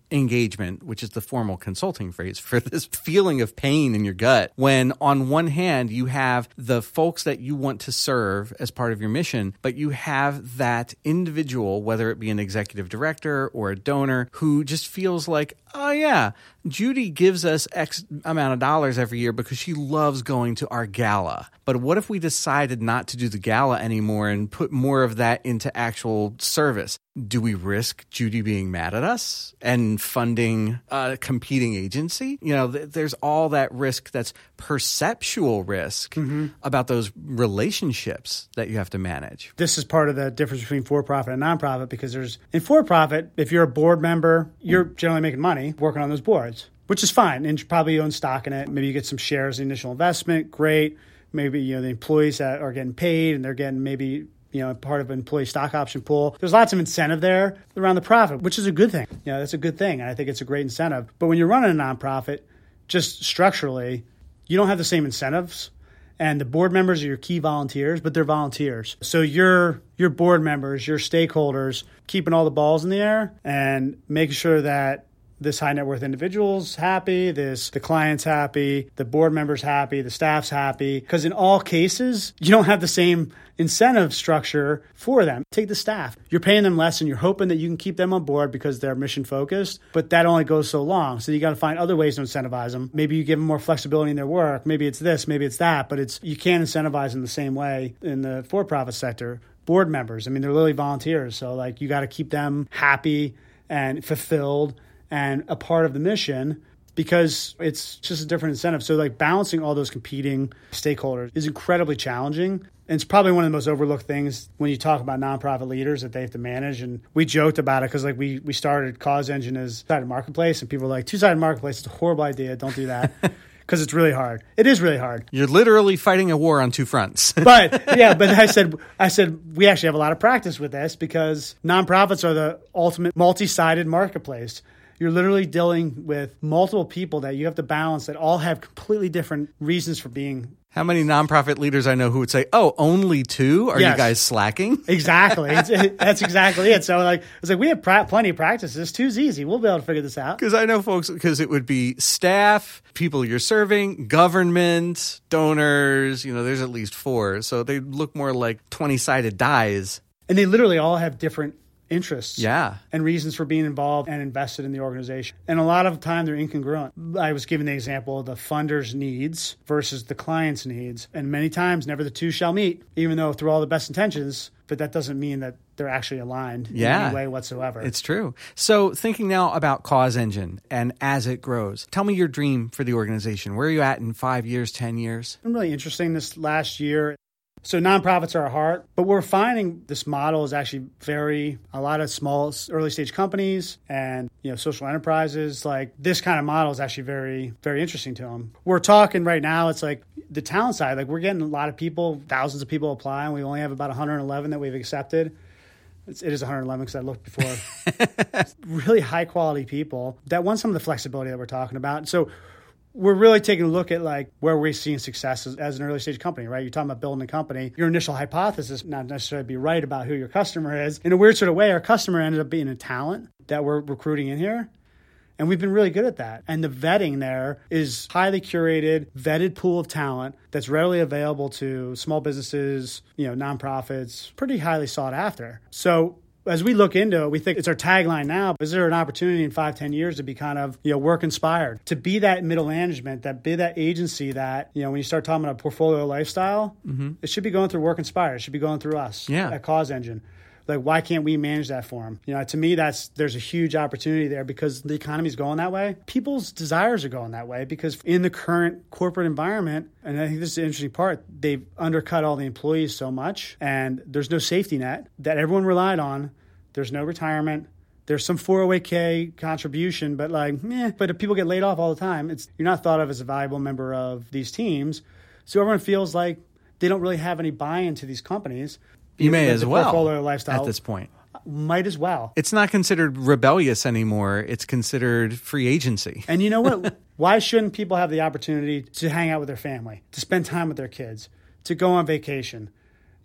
[SPEAKER 2] engagement, which is the formal consulting phrase for this feeling of pain in your gut, when on one hand you have the folks that you want to serve as part of your mission, but you have that individual, whether it be an executive director or a donor, who just feels like, oh yeah, Judy gives us X amount of dollars every year because she loves going to our gala. But what if we decided not to do the gala anymore and put more of that into actual service? Do we risk Judy being mad at us and funding a competing agency? You know, th- there's all that risk that's perceptual risk mm-hmm. about those relationships that you have to manage.
[SPEAKER 3] This is part of the difference between for-profit and nonprofit, because there's in for-profit, if you're a board member, you're generally making money working on those boards, which is fine. And you probably own stock in it. Maybe you get some shares, initial investment. Great. Maybe, you know, the employees that are getting paid and they're getting maybe, you know, part of an employee stock option pool. There's lots of incentive there around the profit, which is a good thing. You know, that's a good thing. And I think it's a great incentive. But when you're running a nonprofit, just structurally, you don't have the same incentives. And the board members are your key volunteers, but they're volunteers. So your your board members, your stakeholders, keeping all the balls in the air and making sure that this high net worth individual's happy, this the client's happy, the board member's happy, the staff's happy. Because in all cases, you don't have the same incentive structure for them. Take the staff. You're paying them less and you're hoping that you can keep them on board because they're mission focused, but that only goes so long. So you got to find other ways to incentivize them. Maybe you give them more flexibility in their work. Maybe it's this, maybe it's that, but it's you can't incentivize them the same way in the for-profit sector. Board members, I mean, they're literally volunteers. So like you got to keep them happy and fulfilled and a part of the mission, because it's just a different incentive. So like balancing all those competing stakeholders is incredibly challenging. And it's probably one of the most overlooked things when you talk about nonprofit leaders that they have to manage. And we joked about it because like we we started Cause Engine as two-sided marketplace, and people were like, two-sided marketplace is a horrible idea. Don't do that. Because it's really hard. It is really hard.
[SPEAKER 2] You're literally fighting a war on two fronts.
[SPEAKER 3] But yeah, but I said, I said we actually have a lot of practice with this because nonprofits are the ultimate multi-sided marketplace. You're literally dealing with multiple people that you have to balance that all have completely different reasons for being.
[SPEAKER 2] How many nonprofit leaders I know who would say, oh, only two? Are yes. you guys slacking?
[SPEAKER 3] Exactly. It's, it, that's exactly it. So like, it's like we have pra- plenty of practices. Two's easy. We'll be able to figure this out.
[SPEAKER 2] Because I know folks, because it would be staff, people you're serving, government, donors, you know, there's at least four. So they look more like twenty-sided dies.
[SPEAKER 3] And they literally all have different interests
[SPEAKER 2] yeah.
[SPEAKER 3] and reasons for being involved and invested in the organization. And a lot of the time they're incongruent. I was giving the example of the funder's needs versus the client's needs. And many times never the two shall meet, even though through all the best intentions, but that doesn't mean that they're actually aligned
[SPEAKER 2] yeah.
[SPEAKER 3] in any way whatsoever.
[SPEAKER 2] It's true. So thinking now about Cause Engine and as it grows, tell me your dream for the organization. Where are you at in five years, ten years?
[SPEAKER 3] It's been really interesting this last year. So nonprofits are our heart, but we're finding this model is actually very, a lot of small early stage companies and, you know, social enterprises, like this kind of model is actually very, very interesting to them. We're talking right now, it's like the talent side, like we're getting a lot of people, thousands of people apply, and we only have about one hundred eleven that we've accepted. It's, it is one hundred eleven because I looked before. Really high quality people that want some of the flexibility that we're talking about. So we're really taking a look at like where we're seeing success as, as an early stage company, right? You're talking about building a company. Your initial hypothesis, not necessarily be right about who your customer is. In a weird sort of way, our customer ended up being a talent that we're recruiting in here. And we've been really good at that. And the vetting there is highly curated, vetted pool of talent that's readily available to small businesses, you know, nonprofits, pretty highly sought after. So as we look into it, we think it's our tagline now. Is there an opportunity in five, ten years to be kind of, you know, work inspired, to be that middle management, that be that agency that, you know, when you start talking about portfolio lifestyle, mm-hmm. it should be going through work inspired. It should be going through us
[SPEAKER 2] yeah.
[SPEAKER 3] at Cause Engine. Like, why can't we manage that for them? You know, to me, that's there's a huge opportunity there because the economy's going that way. People's desires are going that way because in the current corporate environment, and I think this is the interesting part, they've undercut all the employees so much, and there's no safety net that everyone relied on. There's no retirement. There's some four oh eight k contribution, but like, meh. But if people get laid off all the time, it's you're not thought of as a valuable member of these teams. So everyone feels like they don't really have any buy-in to these companies.
[SPEAKER 2] You may as well
[SPEAKER 3] portfolio lifestyle,
[SPEAKER 2] at this point.
[SPEAKER 3] Might as well.
[SPEAKER 2] It's not considered rebellious anymore. It's considered free agency.
[SPEAKER 3] And you know what? Why shouldn't people have the opportunity to hang out with their family, to spend time with their kids, to go on vacation?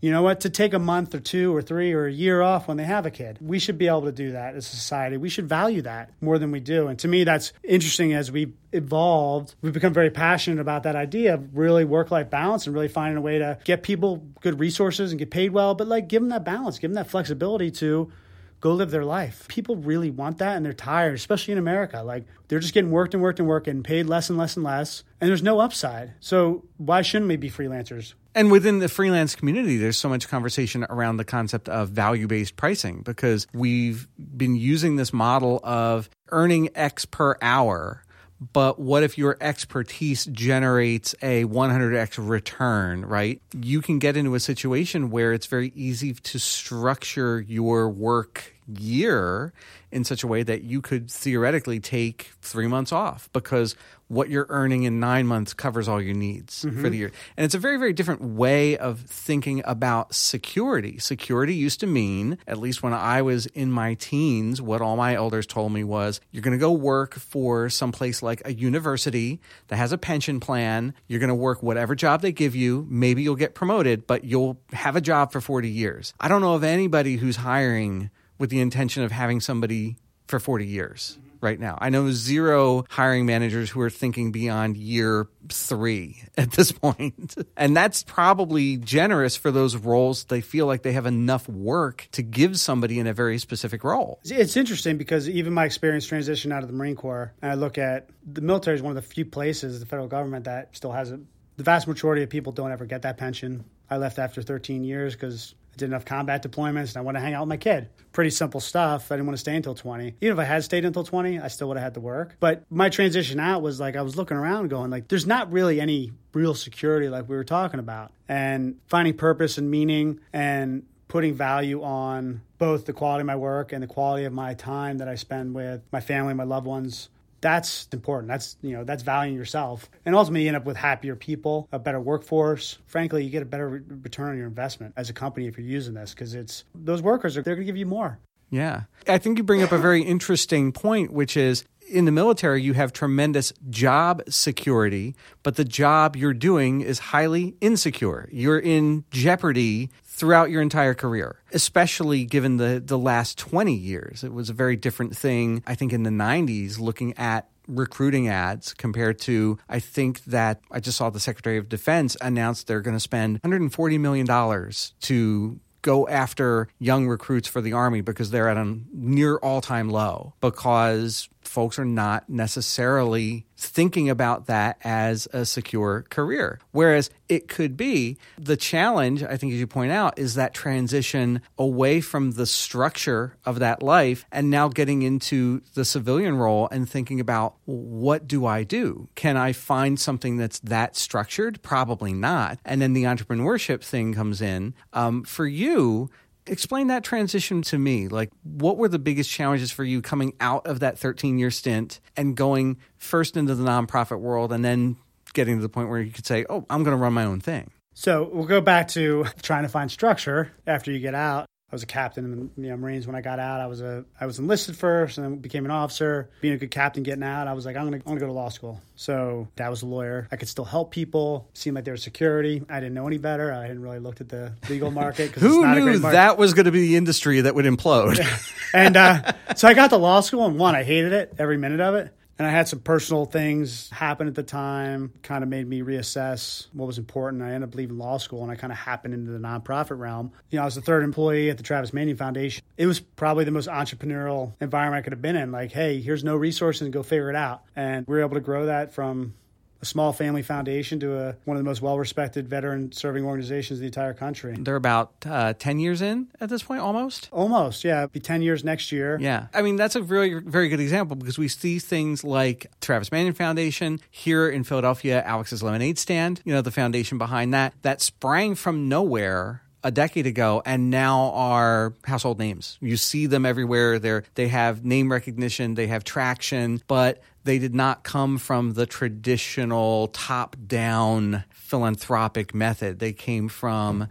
[SPEAKER 3] you know what, to take a month or two or three or a year off when they have a kid. We should be able to do that as a society. We should value that more than we do. And to me, that's interesting. As we've evolved, we've become very passionate about that idea of really work-life balance and really finding a way to get people good resources and get paid well, but like give them that balance, give them that flexibility to go live their life. People really want that, and they're tired, especially in America. Like, they're just getting worked and worked and worked and paid less and less and less, and there's no upside. So why shouldn't we be freelancers?
[SPEAKER 2] And within the freelance community, there's so much conversation around the concept of value-based pricing, because we've been using this model of earning X per hour. But what if your expertise generates a one hundred x return, right? You can get into a situation where it's very easy to structure your work year in such a way that you could theoretically take three months off because what you're earning in nine months covers all your needs mm-hmm. for the year. And it's a very, very different way of thinking about security. Security used to mean, at least when I was in my teens, what all my elders told me was, you're going to go work for someplace like a university that has a pension plan. You're going to work whatever job they give you. Maybe you'll get promoted, but you'll have a job for forty years. I don't know of anybody who's hiring with the intention of having somebody for forty years right now. I know zero hiring managers who are thinking beyond year three at this point. And that's probably generous for those roles. They feel like they have enough work to give somebody in a very specific role.
[SPEAKER 3] It's interesting because even my experience transition out of the Marine Corps, and I look at the military is one of the few places, the federal government, that still has it. The vast majority of people don't ever get that pension. I left after thirteen years because I did enough combat deployments and I wanted to hang out with my kid. Pretty simple stuff. I didn't want to stay until twenty. Even if I had stayed until twenty, I still would have had to work. But my transition out was like, I was looking around going like, there's not really any real security like we were talking about. And finding purpose and meaning and putting value on both the quality of my work and the quality of my time that I spend with my family, my loved ones. That's important. That's, you know, that's valuing yourself. And ultimately you end up with happier people, a better workforce. Frankly, you get a better re- return on your investment as a company if you're using this, because it's those workers, are they're going to give you more.
[SPEAKER 2] Yeah. I think you bring up a very interesting point, which is in the military, you have tremendous job security, but the job you're doing is highly insecure. You're in jeopardy throughout your entire career, especially given the, the last twenty years. It was a very different thing, I think, in the nineties, looking at recruiting ads compared to, I think that I just saw the Secretary of Defense announce they're going to spend one hundred forty million dollars to go after young recruits for the Army because they're at a near all-time low, because folks are not necessarily thinking about that as a secure career. Whereas it could be. The challenge, I think, as you point out, is that transition away from the structure of that life and now getting into the civilian role and thinking about, what do I do? Can I find something that's that structured? Probably not. And then the entrepreneurship thing comes in. Um, for you, explain that transition to me. Like, what were the biggest challenges for you coming out of that thirteen-year stint and going first into the nonprofit world and then getting to the point where you could say, oh, I'm going to run my own thing?
[SPEAKER 3] So we'll go back to trying to find structure after you get out. I was a captain in the you know, Marines when I got out. I was a I was enlisted first and then became an officer. Being a good captain getting out, I was like, I'm going to I'm gonna go to law school. So Dad was a lawyer. I could still help people. Seemed like there was security. I didn't know any better. I hadn't really looked at the legal market.
[SPEAKER 2] Who
[SPEAKER 3] it's not
[SPEAKER 2] knew
[SPEAKER 3] a great market.
[SPEAKER 2] That was going to be the industry that would implode?
[SPEAKER 3] and uh, so I got to law school, and one, I hated it, every minute of it. And I had some personal things happen at the time, kind of made me reassess what was important. I ended up leaving law school, and I kind of happened into the nonprofit realm. You know, I was the third employee at the Travis Manion Foundation. It was probably the most entrepreneurial environment I could have been in. Like, hey, here's no resources, and go figure it out. And we were able to grow that from a small family foundation to a, one of the most well-respected veteran-serving organizations in the entire country.
[SPEAKER 2] They're about uh, ten years in at this point, almost?
[SPEAKER 3] Almost, yeah. It'll be ten years next year.
[SPEAKER 2] Yeah. I mean, that's a really very good example, because we see things like Travis Manion Foundation here in Philadelphia, Alex's Lemonade Stand, you know, the foundation behind that, that sprang from nowhere a decade ago and now are household names. You see them everywhere. They're, they have name recognition, they have traction, but they did not come from the traditional top-down philanthropic method. They came from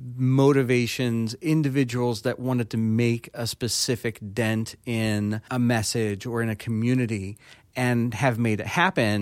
[SPEAKER 2] motivations, individuals that wanted to make a specific dent in a message or in a community and have made it happen,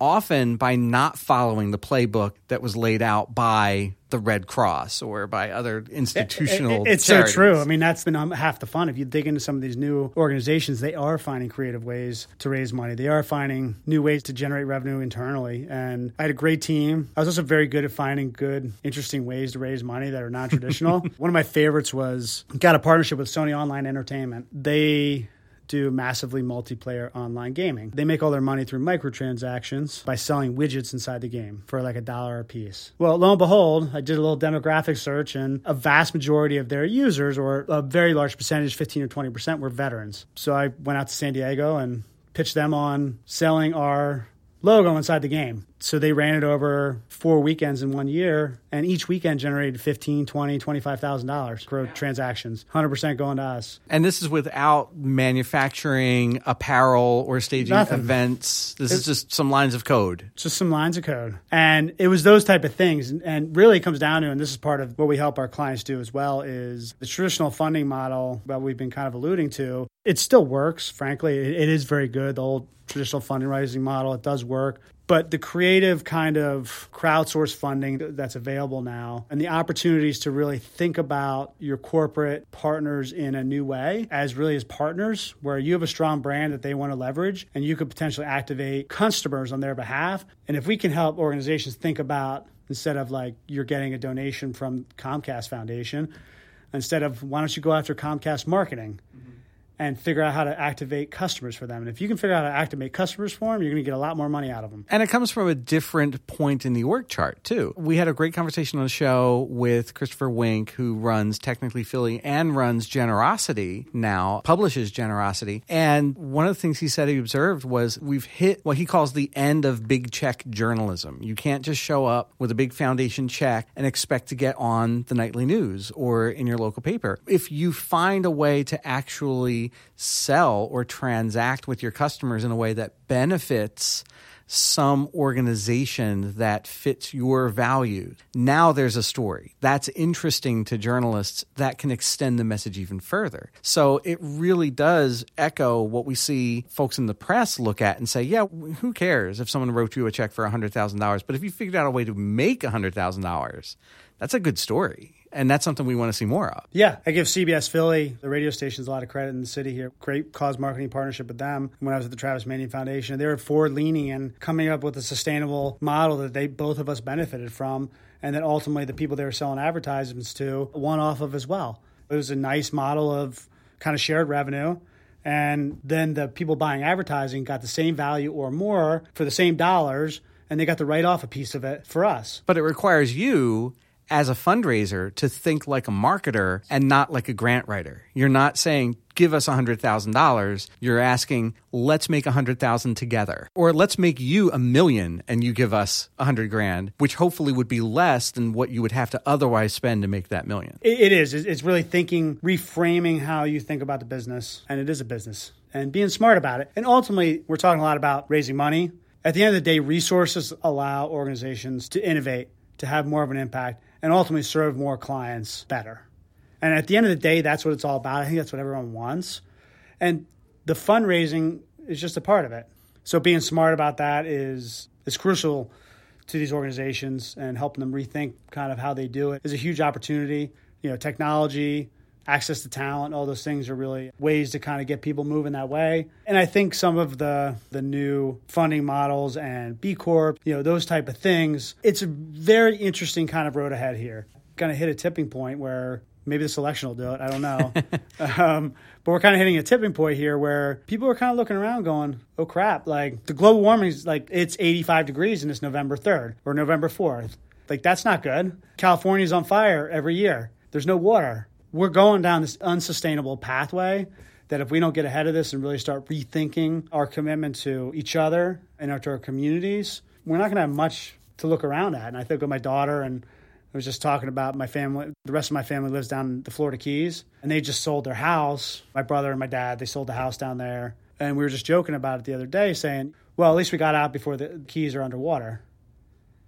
[SPEAKER 2] often by not following the playbook that was laid out by the Red Cross or by other institutional
[SPEAKER 3] it, it, It's
[SPEAKER 2] charities.
[SPEAKER 3] so true. I mean, that's been half the fun. If you dig into some of these new organizations, they are finding creative ways to raise money. They are finding new ways to generate revenue internally. And I had a great team. I was also very good at finding good, interesting ways to raise money that are non-traditional. One of my favorites was got a partnership with Sony Online Entertainment. They do massively multiplayer online gaming. They make all their money through microtransactions by selling widgets inside the game for like a dollar a piece. Well, lo and behold, I did a little demographic search, and a vast majority of their users, or a very large percentage, fifteen or twenty percent, were veterans. So I went out to San Diego and pitched them on selling our logo inside the game. So they ran it over four weekends in one year, and each weekend generated fifteen thousand dollars, twenty thousand dollars, twenty-five thousand dollars gross transactions, one hundred percent going to us.
[SPEAKER 2] And this is without manufacturing apparel or staging
[SPEAKER 3] Nothing.
[SPEAKER 2] events. This
[SPEAKER 3] It's,
[SPEAKER 2] is just some lines of code.
[SPEAKER 3] Just some lines of code. And it was those type of things. And, and really it comes down to, and this is part of what we help our clients do as well, is the traditional funding model that we've been kind of alluding to. It still works, frankly. It, it is very good, the old traditional funding raising model. It does work. But the creative kind of crowdsourced funding that's available now, and the opportunities to really think about your corporate partners in a new way as really as partners, where you have a strong brand that they want to leverage, and you could potentially activate customers on their behalf. And if we can help organizations think about, instead of like you're getting a donation from Comcast Foundation, instead of why don't you go after Comcast marketing? And figure out how to activate customers for them. And if you can figure out how to activate customers for them, you're going to get a lot more money out of them.
[SPEAKER 2] And it comes from a different point in the org chart, too. We had a great conversation on the show with Christopher Wink, who runs Technically Philly and runs Generosity now, publishes Generosity. And one of the things he said he observed was we've hit what he calls the end of big check journalism. You can't just show up with a big foundation check and expect to get on the nightly news or in your local paper. If you find a way to actually sell or transact with your customers in a way that benefits some organization that fits your values, now there's a story that's interesting to journalists that can extend the message even further. So it really does echo what we see folks in the press look at and say, yeah, who cares if someone wrote you a check for one hundred thousand dollars? But if you figured out a way to make one hundred thousand dollars, that's a good story. And that's something we want to see more of.
[SPEAKER 3] Yeah, I give C B S Philly, the radio stations, a lot of credit in the city here. Great cause marketing partnership with them. When I was at the Travis Manion Foundation, they were forward-leaning and coming up with a sustainable model that they both of us benefited from, and that ultimately the people they were selling advertisements to won off of as well. It was a nice model of kind of shared revenue. And then the people buying advertising got the same value or more for the same dollars, and they got to write off a piece of it for us.
[SPEAKER 2] But it requires you, as a fundraiser, to think like a marketer and not like a grant writer. You're not saying, give us one hundred thousand dollars. You're asking, let's make one hundred thousand dollars together. Or let's make you a million and you give us one hundred grand, which hopefully would be less than what you would have to otherwise spend to make that million.
[SPEAKER 3] It is. It's really thinking, reframing how you think about the business. And it is a business. And being smart about it. And ultimately, we're talking a lot about raising money. At the end of the day, resources allow organizations to innovate, to have more of an impact, and ultimately serve more clients better. And at the end of the day, that's what it's all about. I think that's what everyone wants. And the fundraising is just a part of it. So being smart about that is is crucial to these organizations, and helping them rethink kind of how they do it is a huge opportunity. You know, technology, access to talent, all those things are really ways to kind of get people moving that way. And I think some of the the new funding models and B Corp, you know, those type of things, it's a very interesting kind of road ahead here. Kind of hit a tipping point where maybe this election will do it. I don't know. um, but we're kind of hitting a tipping point here where people are kind of looking around going, oh, crap. Like the global warming is like it's eighty-five degrees and it's November third or November fourth. Like that's not good. California's on fire every year. There's no water. We're going down this unsustainable pathway that if we don't get ahead of this and really start rethinking our commitment to each other and to our communities, we're not going to have much to look around at. And I think with my daughter, and I was just talking about my family, the rest of my family lives down in the Florida Keys, and they just sold their house. My brother and my dad, they sold the house down there. And we were just joking about it the other day saying, well, at least we got out before the Keys are underwater.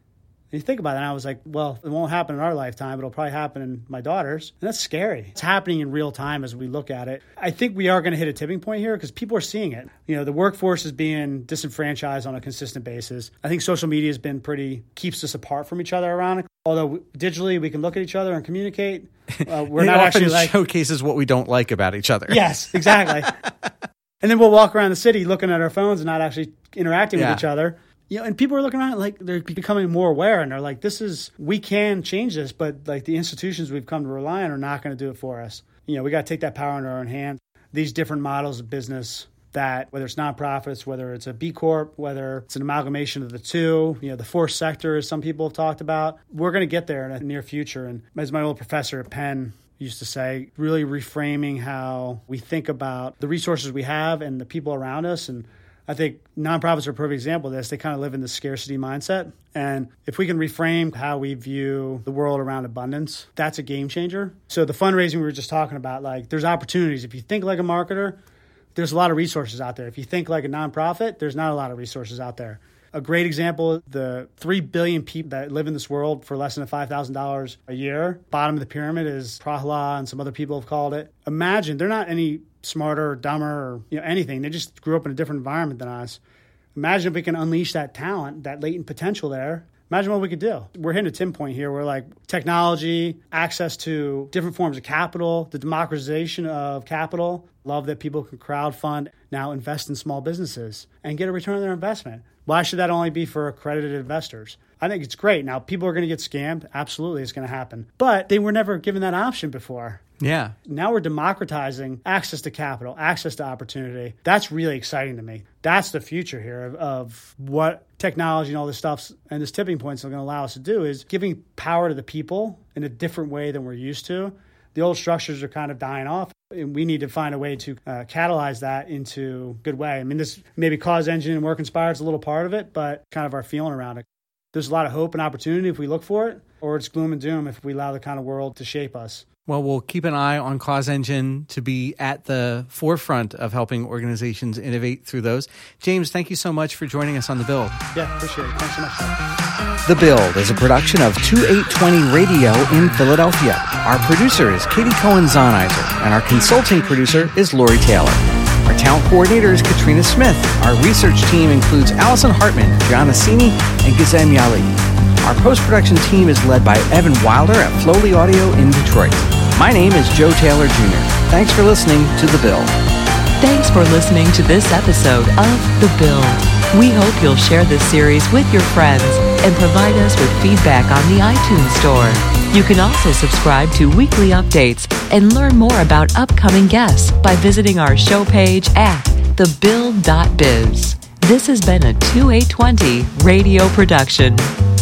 [SPEAKER 3] And you think about it, and I was like, well, it won't happen in our lifetime. It'll probably happen in my daughter's. And that's scary. It's happening in real time as we look at it. I think we are going to hit a tipping point here because people are seeing it. You know, the workforce is being disenfranchised on a consistent basis. I think social media has been pretty, keeps us apart from each other around. Although digitally we can look at each other and communicate, uh, we're
[SPEAKER 2] it
[SPEAKER 3] not
[SPEAKER 2] often
[SPEAKER 3] actually like...
[SPEAKER 2] showcases what we don't like about each other.
[SPEAKER 3] Yes, exactly. And then we'll walk around the city looking at our phones and not actually interacting
[SPEAKER 2] yeah.
[SPEAKER 3] with each other. You know, and people are looking around like they're becoming more aware, and they're like, this is, we can change this, but like the institutions we've come to rely on are not going to do it for us. You know, we got to take that power into our own hand. These different models of business that, whether it's nonprofits, whether it's a B Corp, whether it's an amalgamation of the two, you know, the fourth sector, as some people have talked about, we're going to get there in the near future. And as my old professor at Penn used to say, really reframing how we think about the resources we have and the people around us. And I think nonprofits are a perfect example of this. They kind of live in the scarcity mindset. And if we can reframe how we view the world around abundance, that's a game changer. So the fundraising we were just talking about, like there's opportunities. If you think like a marketer, there's a lot of resources out there. If you think like a nonprofit, there's not a lot of resources out there. A great example, the three billion people that live in this world for less than five thousand dollars a year. Bottom of the pyramid is Prahalad and some other people have called it. Imagine, they're not any smarter or dumber or you know anything. They just grew up in a different environment than us. Imagine if we can unleash that talent, that latent potential there. Imagine what we could do. We're hitting a Tim point here where like technology, access to different forms of capital, the democratization of capital. Love that people can crowdfund, now invest in small businesses and get a return on their investment. Why should that only be for accredited investors? I think it's great. Now, people are going to get scammed. Absolutely, it's going to happen. But they were never given that option before.
[SPEAKER 2] Yeah.
[SPEAKER 3] Now we're democratizing access to capital, access to opportunity. That's really exciting to me. That's the future here of, of what technology and all this stuff and this tipping point is going to allow us to do is giving power to the people in a different way than we're used to. The old structures are kind of dying off, and we need to find a way to uh, catalyze that into a good way. I mean, this maybe Cause Engine and Work Inspired is a little part of it, but kind of our feeling around it. There's a lot of hope and opportunity if we look for it, or it's gloom and doom if we allow the kind of world to shape us.
[SPEAKER 2] Well, we'll keep an eye on Cause Engine to be at the forefront of helping organizations innovate through those. James, thank you so much for joining us on The Build.
[SPEAKER 3] Yeah, appreciate it. Thanks so much.
[SPEAKER 2] The Build is a production of twenty-eight twenty Radio in Philadelphia. Our producer is Katie Cohen-Zonizer, and our consulting producer is Lori Taylor. Our talent coordinator is Katrina Smith. Our research team includes Allison Hartman, Gianna Sini, and Gizem Yali. Our post-production team is led by Evan Wilder at Flowly Audio in Detroit. My name is Joe Taylor Junior Thanks for listening to The Build.
[SPEAKER 1] Thanks for listening to this episode of The Build. We hope you'll share this series with your friends and provide us with feedback on the iTunes Store. You can also subscribe to weekly updates and learn more about upcoming guests by visiting our show page at the build dot biz. This has been a twenty-eight twenty radio production.